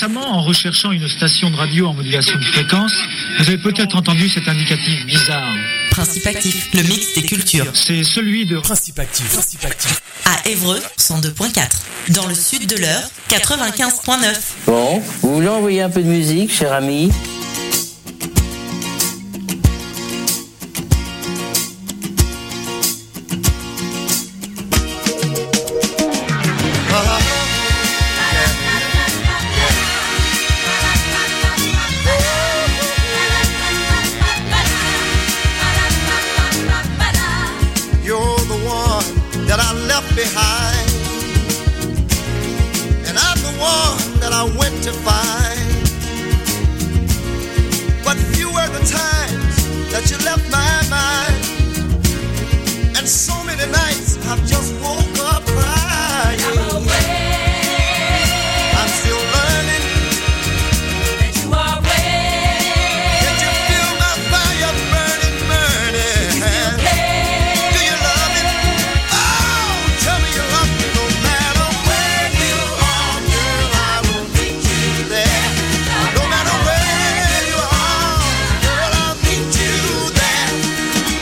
Récemment, en recherchant une station de radio en modulation de fréquence, vous avez peut-être entendu cet indicatif bizarre. Principe Actif, le mix des cultures. C'est celui de Principe Actif. À Évreux, 102.4. Dans le sud de l'Eure, 95.9. Bon, vous voulez envoyer un peu de musique, cher ami ? behind, and I'm the one that I went to find. But few were the times that you left my mind, and so many nights I've just woke up crying. I'm away. I'm still learning that you are away. Did you feel my fire burning, burning? Do you still care? Do you love me? Oh, tell me you love me. No matter where you are, girl, I will meet you there. No matter where you are, girl, I'll meet you there.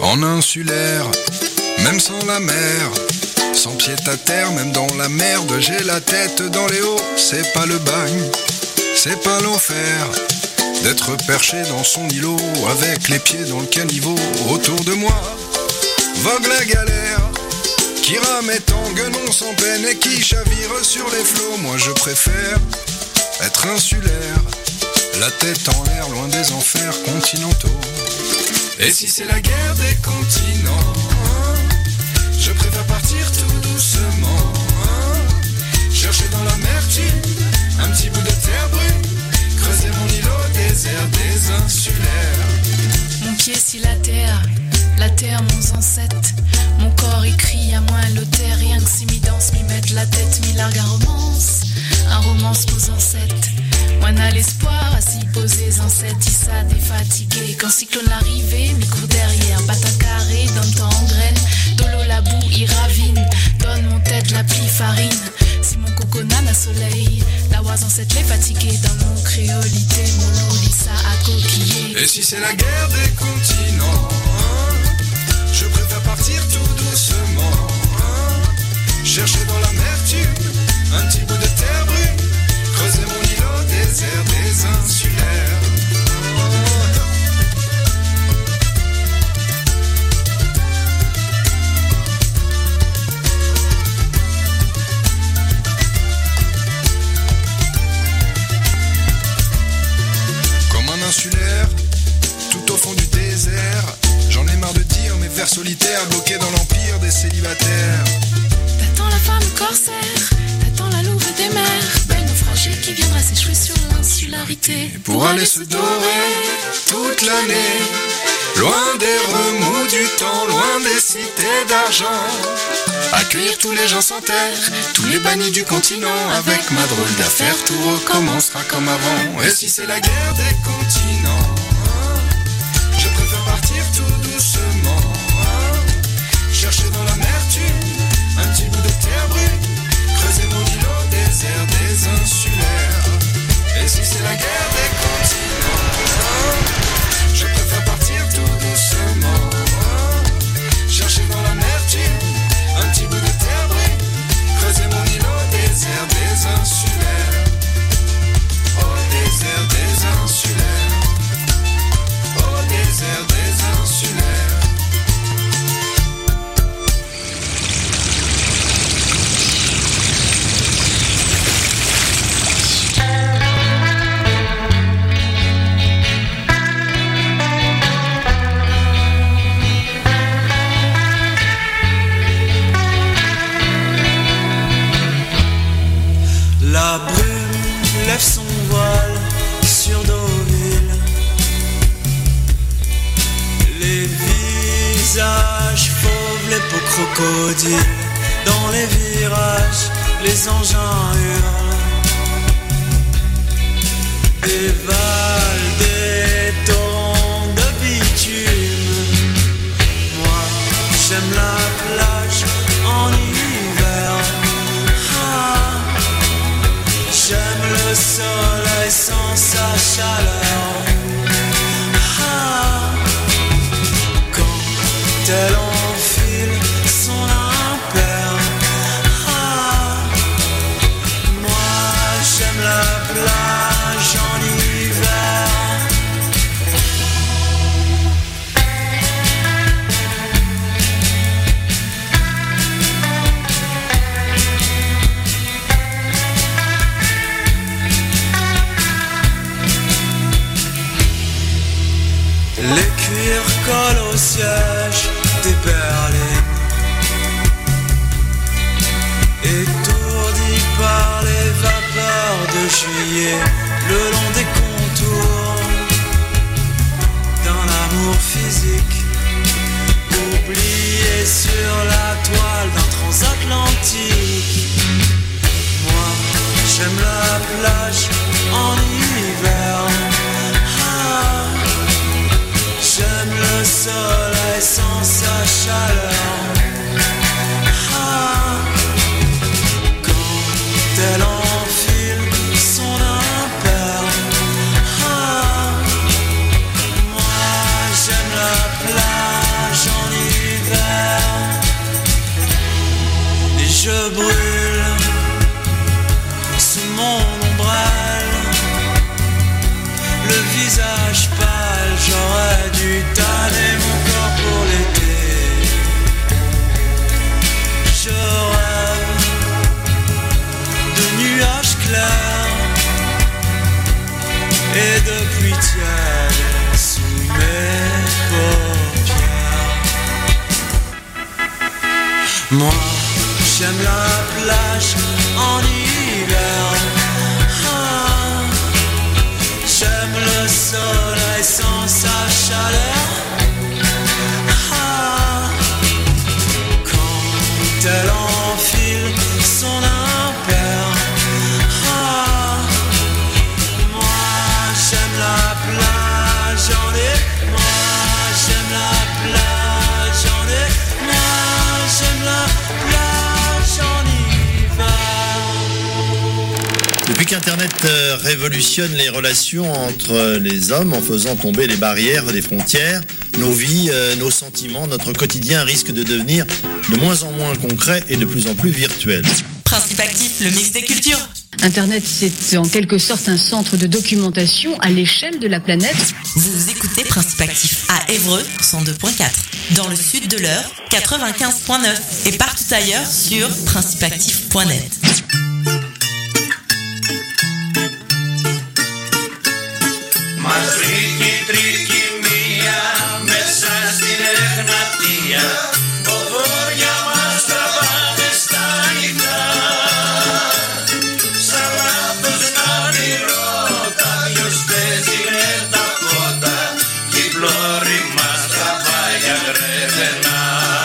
En insulaire, même sans la mer, sans pied à terre, même dans la merde, j'ai la tête dans les hauts. C'est pas le bagne, c'est pas l'enfer, d'être perché dans son îlot, avec les pieds dans le caniveau. Autour de moi, vogue la galère, qui rame et tangue non sans peine et qui chavire sur les flots. Moi je préfère être insulaire, la tête en l'air, loin des enfers continentaux. Et si c'est la guerre des continents, je préfère partir tout doucement, chercher dans l'amertume un petit bout de terre brune, creuser mon îlot au désert des insulaires. Mon pied si la terre mon ancêtre. Mon corps écrit à moins l'auteur, rien que si mi danse, mi mette la tête, mi largue un romance. Un romance pose ancêtre. Moi n'a l'espoir à s'y poser ancêtre. Issa défatigué, quand cyclone l'arrivée, mi court derrière, bat un carré, donne temps en graine. Dolo la boue, il ravine, donne mon tête la pli farine. Si mon coconat n'a soleil, la oise ancêtre les fatiguée, dans mon créolité, mon lolissa à coquiller. Et si c'est la guerre des continents, je préfère partir tout doucement, chercher dans l'amertume un petit bout de terre brune, creuser mon îlot au désert des insulaires. Comme un insulaire, tout au fond du désert, j'en ai marre de dire mes vers solitaires, bloqués dans l'empire des célibataires. T'attends la femme corsaire, t'attends la louve des mers, belle naufragée qui viendra s'échouer sur l'insularité. Pour aller se dorer toute l'année, loin des remous du temps, loin des cités d'argent. Accueillir tous les gens sans terre, tous les bannis du continent. Avec ma drôle d'affaire, tout recommencera comme avant. Et si c'est la guerre des continents, je préfère partir tout doucement, chercher dans l'amertume un petit bout de terre brune, creuser mon îlot au désert des insulaires. Et si c'est la guerre des continents, je préfère partir tout doucement, chercher dans l'amertume un petit bout de terre brune, creuser mon îlot au désert des insulaires. Au désert des insulaires, au désert des insulaires. La brume lève son voile sur Deauville. Les visages fauves, les peaux crocodiles. Dans les virages, les engins hurlent. Dévalent des torrents de bitume. Moi, j'aime la plage en hiver. J'aime le soleil sans sa chaleur. Quand elle enfile son impair, moi j'aime la plage en hiver. Les cuirs collent au siège des berlines, étourdis par les vapeurs de juillet, le long des contours d'un amour physique, oublié sur la toile d'un transatlantique. Moi, j'aime la plage en hiver. J'aime le soleil sans sa chaleur. Quand elle enfile son impair, moi j'aime la plage en je brûle sous mon ombrelle, le visage pâle, j'aurais dû tanner mon corps pour l'été. Je rêve de nuages clairs et de pluie tiède sous mes paupières. Moi, j'aime la plage en hiver. J'aime le soleil sans sa chaleur. Quand elle enfile son impair. Moi j'aime la plage en été. Moi j'aime la plage en été. Moi j'aime la plage en hiver. Depuis qu'Internet révolutionne les relations entre les hommes en faisant tomber les barrières des frontières, nos vies, nos sentiments, notre quotidien risquent de devenir de moins en moins concrets et de plus en plus virtuels. Principe actif, le mix des cultures. Internet, c'est en quelque sorte un centre de documentation à l'échelle de la planète. Vous écoutez Principe actif à Évreux 102.4, dans le sud de l'Eure 95.9 et partout ailleurs sur principeactif.net. Μας βρήκε η τρικυμία μέσα στην Εγνατία. Ποδόρια μας τραβάνε στα νυχτά. Σαν λάθος να ονειρότα, ποιος παίζει τα φώτα κι η πλώρη μας τραβάει για γρεβενά.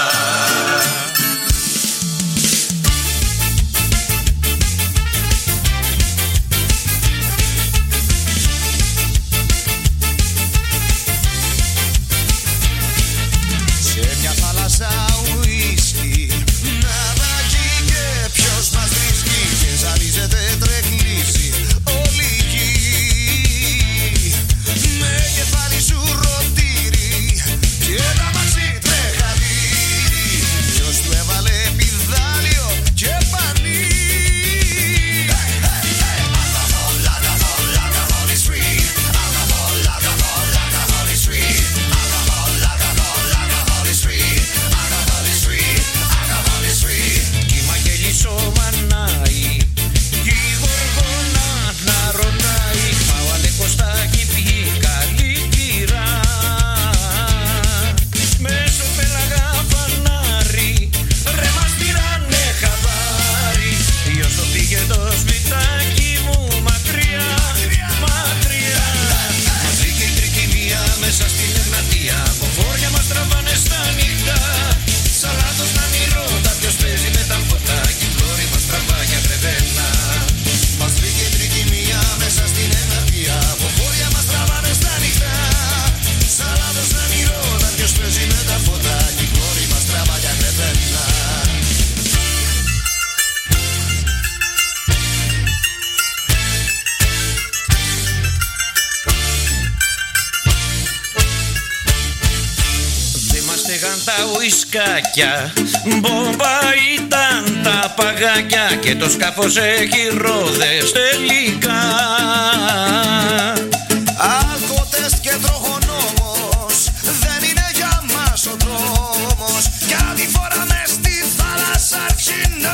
Μπόμπα ήταν τα παγάκια και το σκάφος έχει ρόδες τελικά. Αλκοτεστ και τροχονόμος, δεν είναι για μας ο δρόμος. Κι άλλη φορά μες στη θάλασσα αρχινά.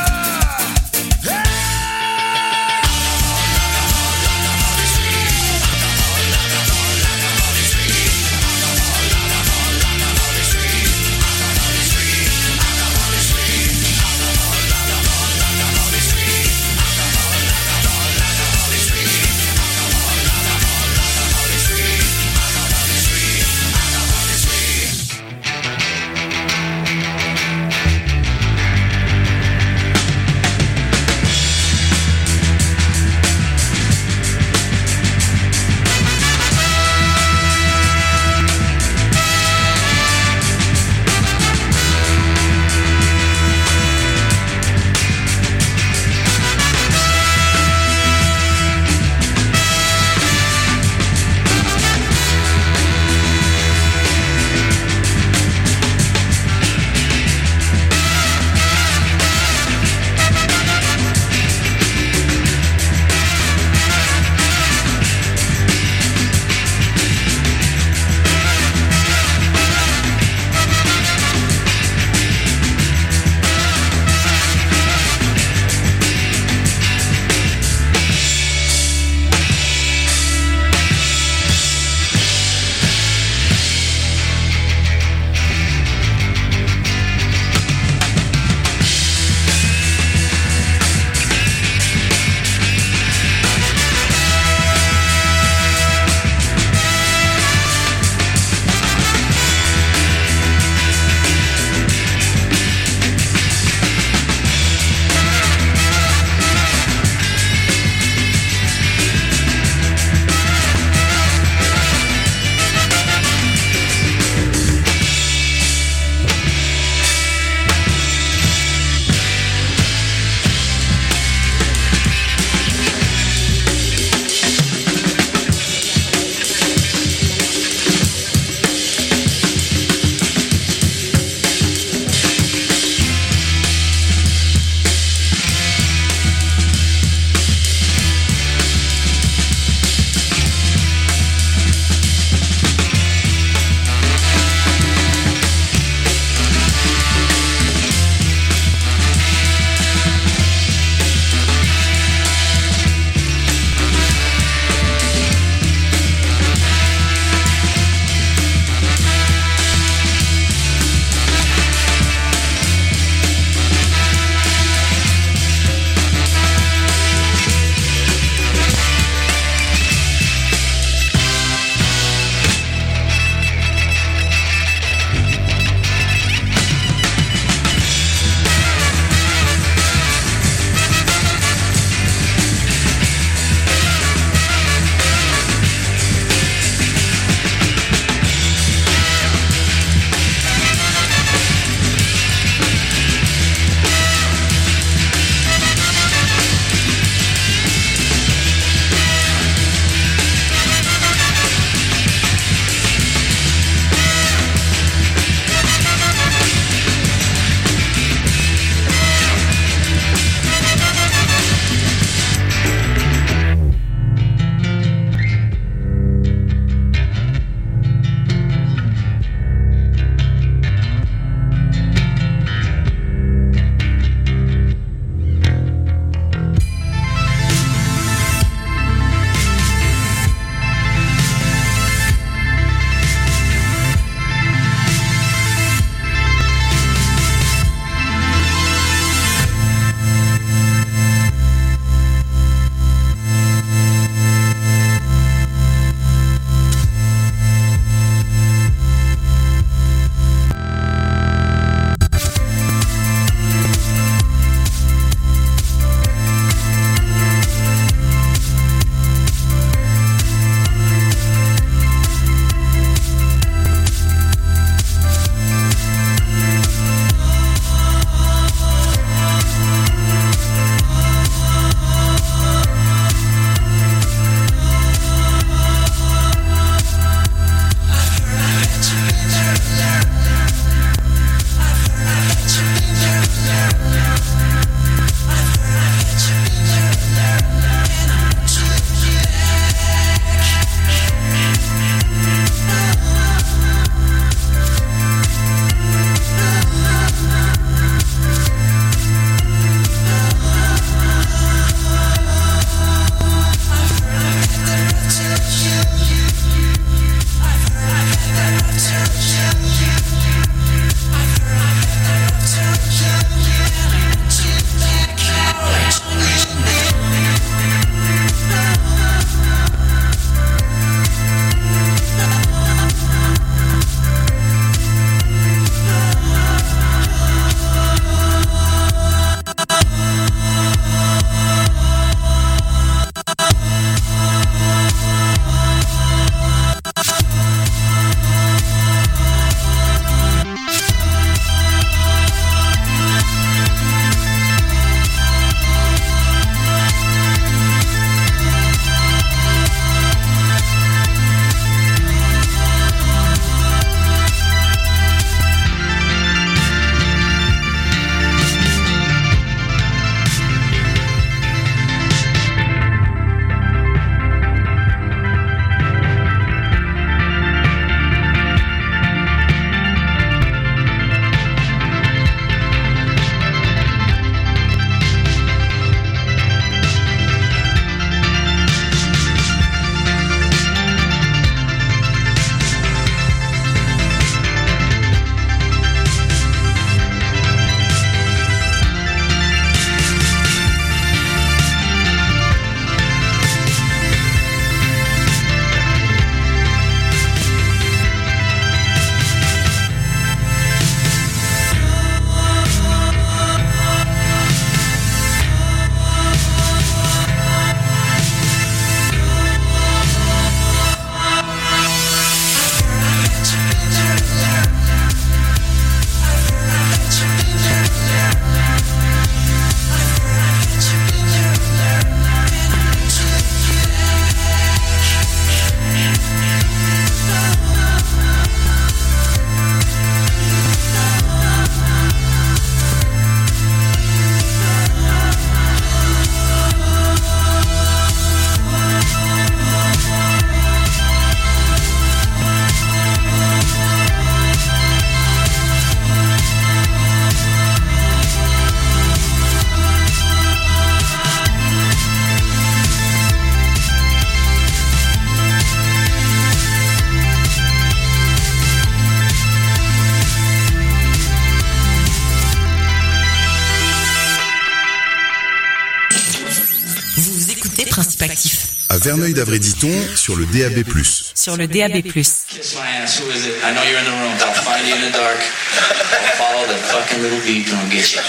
Verneuil-d'Avray-Diton sur le DAB+. Sur le DAB+. Kiss my ass, who is it? I know you're in the room. I'll find you in the dark. I'll follow the fucking little beat and I'll get you.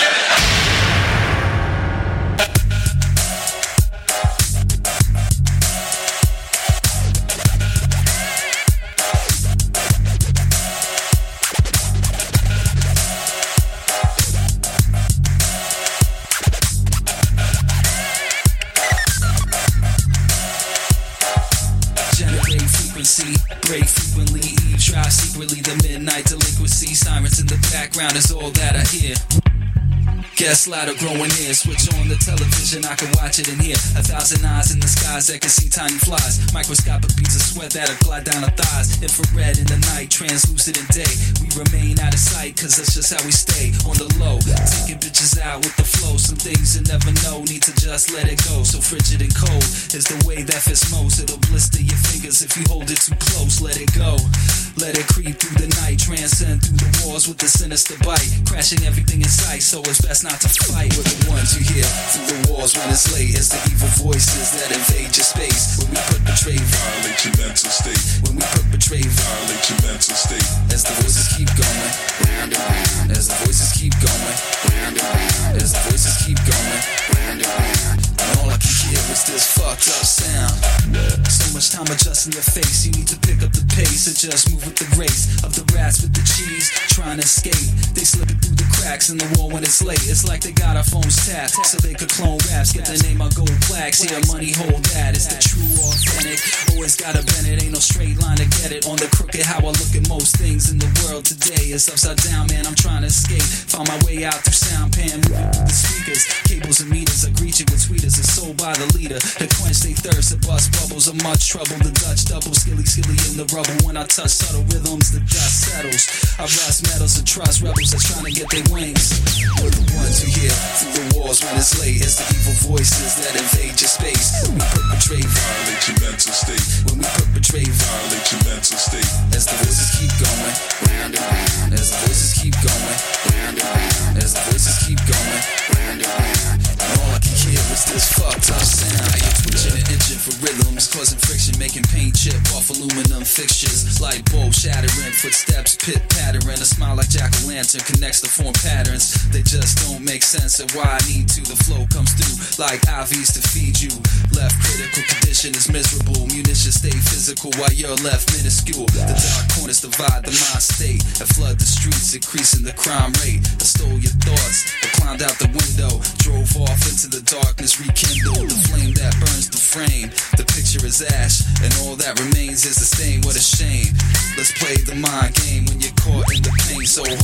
Break frequently, try secretly. The midnight delinquency, sirens in the background is all that I hear. Guess louder growing near. Switch on the television, I can watch it and hear 1,000 eyes in the skies that can see tiny flies. Microscopic beads of sweat that'll glide down our thighs. Infrared in the night, translucid in day. We remain out of sight, cause that's just how we stay. On the low, taking bitches out with the flow. Some things you never know, need to just let it go. So frigid and cold is the way that fits most. It'll blister your fingers if you hold it too close. Let it go, let it creep through the night. Transcend through the walls with a sinister bite. Crashing everything in sight, so it's best not to fight. We're the ones you hear through the walls when it's late. It's the evil voices that invade your space. When we perpetrate, violate your mental state. When we perpetrate, violate your mental state. As the voices keep going round and round. As the voices keep going round and round. As the voices keep going round and round. And all I can hear is this fucked up sound. So much time adjusting your face. You need to pick up the pace and just move with the grace of the rats with the cheese trying to escape. They slipping through the cracks in the wall when it's late. It's like they got our phones tapped so they could clone raps. Get their name on gold plaques. Yeah, money hold that. It's the true authentic. Always got a Bennett. Ain't no straight line to get it. On the crooked, how I look at most things in the world today. It's upside down, man. I'm trying to escape. Found my way out through sound pan, moving through the speakers, cables and meters. I greet you with tweeters. It's sold by the leader to quench they thirst. To bust bubbles of much trouble. The Dutch double, skilly in the rubble. When I touch subtle rhythms, the dust settles. I rust metals and trust rebels that's trying to get their wings. We're the ones who hear through the walls when it's late. It's the evil voices that invade your space. When we perpetrate, violate your mental state. When we perpetrate, violate your mental state. As the voices keep going round and round. As the voices keep going round and round. As the voices keep going round and round. And all I can hear is this fucked up sound. You're twitching and itching for rhythms, causing friction, making paint chip off aluminum fixtures. Light bulb shattering, footsteps pit pattering. A smile like jack-o'-lantern connects the form patterns. They just don't make sense of why I need to. The flow comes through like IVs to feed you. Left critical condition is miserable. Munitions stay physical while you're left minuscule. The dark corners divide the mind state and flood the streets, increasing the crime rate. I stole your thoughts, I climbed out the window, drove off into the darkness, rekindled the flame that burns the frame. The picture is ash, and all that remains is the stain. What a shame. Let's play the mind game when you're caught in the pain so hard.